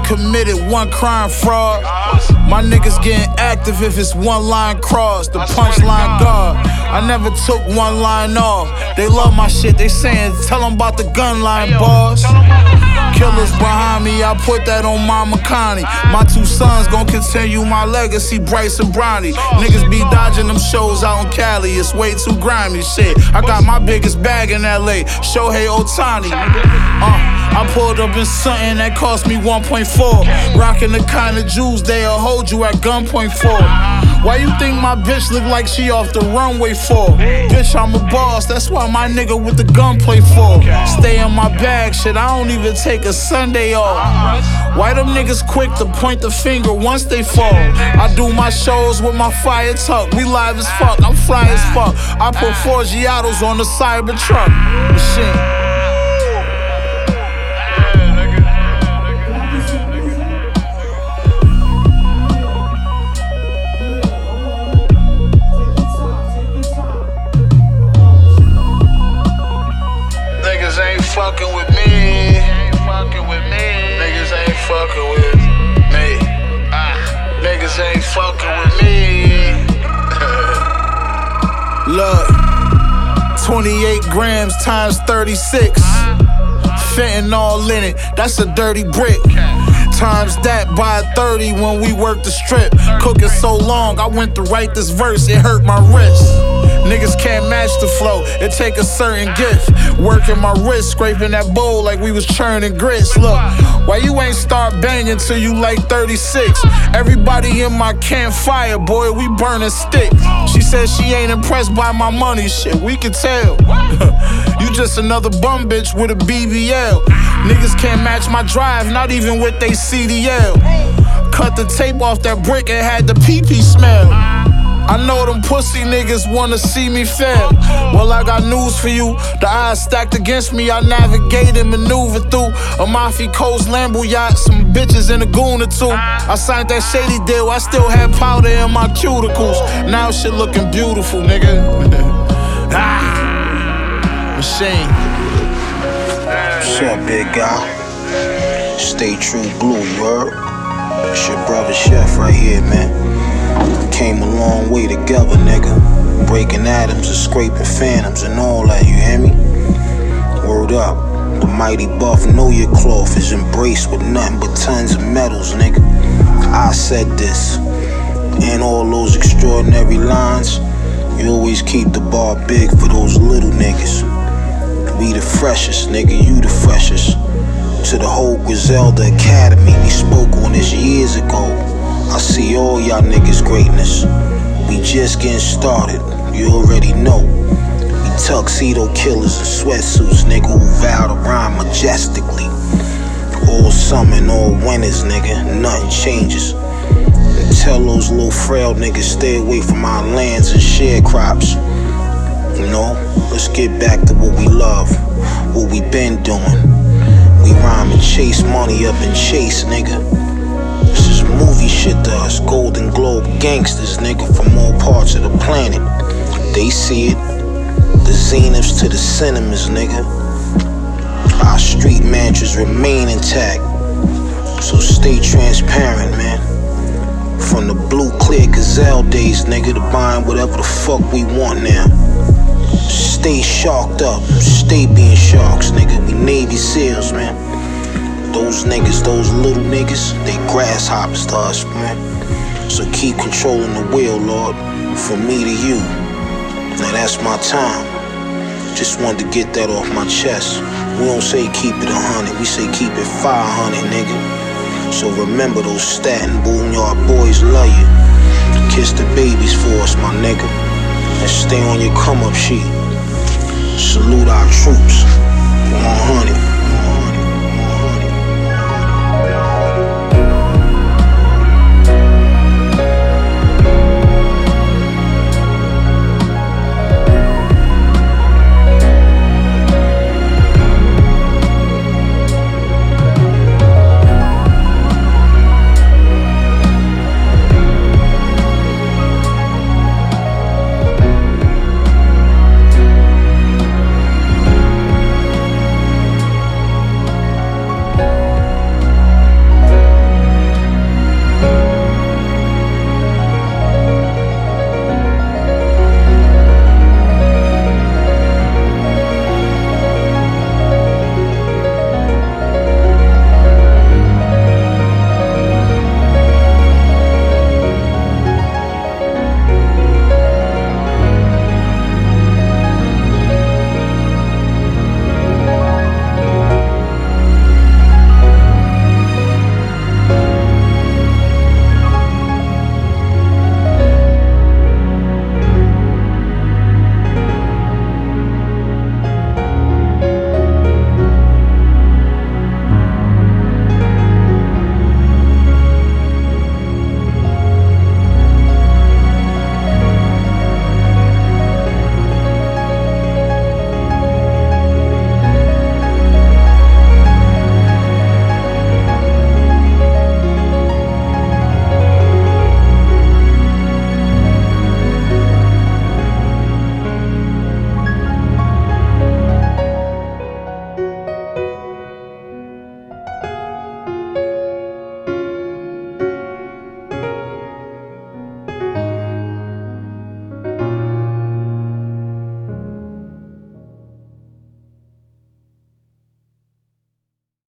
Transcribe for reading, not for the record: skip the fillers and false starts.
committed one crime, fraud. My niggas getting active if it's one line cross. The punchline guard. I never took one line off. They love my shit, they saying, tell them about the gun line, boss. Killers behind me, I put that on Mama Connie. My two sons gon' continue my legacy, Bryce and Bronny. Niggas be dodging them shows out in Cali, it's way too grimy shit. I got my biggest bag in LA, Shohei Ohtani. I pulled up in something that cost me 1.4. Rockin' the kind of jewels they'll hold you at gunpoint for. Why you think my bitch look like she off the runway for? Bitch, I'm a boss, that's why my nigga with the gunplay for. Stay in my bag, shit, I don't even take a Sunday off. Why them niggas quick to point the finger once they fall? I do my shows with my fire tuck, we live as fuck, I'm fly as fuck. I put Forgiatos on the Cybertruck machine. Niggas ain't fucking with me. Niggas ain't fucking with me. Niggas ain't fucking with me. Look, 28 grams times 36. Fentanyl in it, that's a dirty brick. Times that by 30 when we work the strip. Cooking so long, I went to write this verse, it hurt my wrist. Niggas can't match the flow, it take a certain gift. Working my wrist, scraping that bowl like we was churning grits. Look, why you ain't start banging till you like 36? Everybody in my campfire, boy, we burning sticks. She said she ain't impressed by my money, shit, we can tell. You just another bum bitch with a BBL. Niggas can't match my drive, not even with they CDL. Cut the tape off that brick, it had the pee-pee smell. I know them pussy niggas wanna see me fail. Well, I got news for you. The odds stacked against me, I navigate and maneuver through a Mafia Coast Lambo yacht, some bitches in a goon or two. I signed that shady deal, I still had powder in my cuticles. Now shit looking beautiful, nigga. Machine. What's up, big guy? Stay true blue, you heard? It's your brother Chef right here, man. Came a long way together, nigga. Breaking atoms and scraping phantoms and all that, you hear me? Word up. The mighty buff know your cloth is embraced with nothing but tons of metals, nigga. I said this. And all those extraordinary lines, you always keep the bar big for those little niggas. We the freshest, nigga, you the freshest. To the whole Griselda Academy, we spoke on this years ago. I see all y'all niggas' greatness. We just getting started, you already know. We tuxedo killers and sweatsuits, nigga, who vow to rhyme majestically. All summer and all winters, nigga, nothing changes. And tell those little frail niggas stay away from our lands and sharecrops. You know, let's get back to what we love, what we been doing. We rhyme and chase money up and chase, nigga. This is movie shit to us, Golden Globe gangsters, nigga, from all parts of the planet. They see it, the zeniths to the cinemas, nigga. Our street mantras remain intact, so stay transparent, man. From the blue clear gazelle days, nigga, to buying whatever the fuck we want now. Stay sharked up, stay being sharks, nigga. We Navy SEALs, man. Those niggas, those little niggas, they grasshoppers to us, man. So keep controlling the wheel, Lord, from me to you. Now that's my time. Just wanted to get that off my chest. We don't say keep it 100, we say keep it 500, nigga. So remember those Staten Boneyard boys love you. Kiss the babies for us, my nigga. And stay on your come up sheet. Salute our troops. 100.